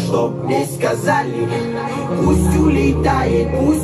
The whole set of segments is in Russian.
Чтоб не сказали, пусть улетает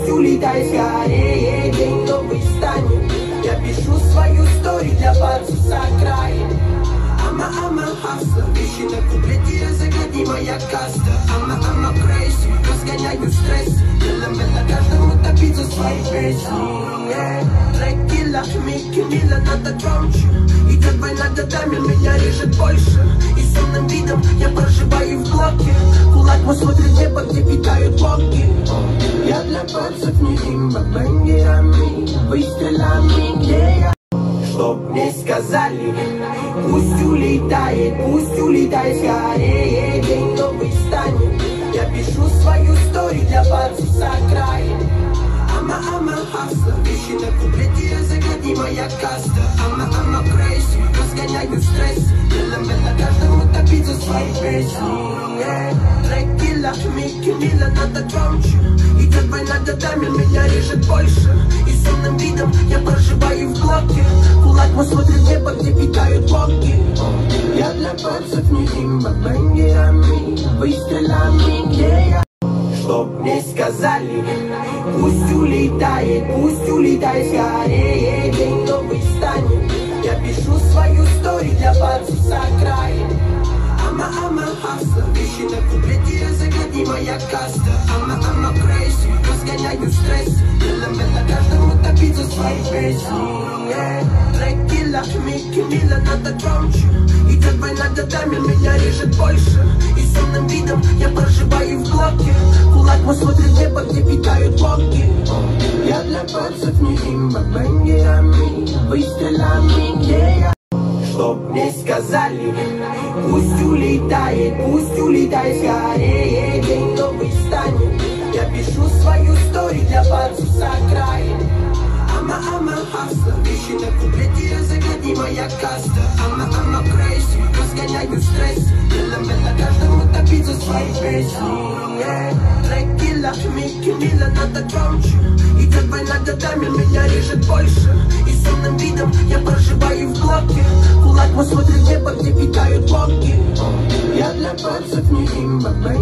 скорее, день новый станет. Я пишу свою историю для базы с окраин. I'm a hustler, вещи на куплете, загляни моя каста. I'm a crazy, разгоняю стресс. Мело каждому топить за свои песни. Трек килла, Микки Милла надо громче. Идет война годами, меня режет больше. И с умным видом я проживаю в блоке. Кулак мой смотрит в небо, где питают боги. Я для пальцев не имба, бенгерами, выстрелами, где я. Чтоб не сказали, пусть улетает скорее, день новый станет. Я пишу свою историю для базы с окраин. I'm a hustler, вещи на куплете, загляни моя каста. I'm a crazy, разгоняю стресс. Мело каждому топить за свои песни. Трек килла, Микки Милла надо громче. Идет война годами, меня режет больше. И с умным видом я проживаю в блоке. Кулак мой смотрит в небо, где питают боги. Я для пальцев не имба, бенгерами, выстрелами, где я. Чтоб не сказали, пусть улетает скорее, день новый станет. Я пишу свою историю для базы с окраин. I'm a hustler, вещи на куплете, загляни моя каста. I'm a crazy, разгоняю стресс. Мело каждому топить за свои песни. Трек килла, Микки Милла надо громче. Идет война годами, меня режет больше. И с умным видом я проживаю в блоке. Кулак мой смотрит в небо, где питают боги. Я для пальцев не имба, бенгерами, выстрелами, где я. Чтоб не сказали, пусть улетает скорее, день новый станет. Я пишу свою историю для базы с окраин. I'm a hustler, вещи на куплете, загляни моя каста. I'm a crazy, разгоняю стресс. Мело каждому топить за свои песни. Трек килла, Микки Милла надо громче. Идет война годами, меня режет больше. И с умным видом я проживаю в блоке. Кулак мой смотрит в небо, где питают боги. Я для пальцев не имба,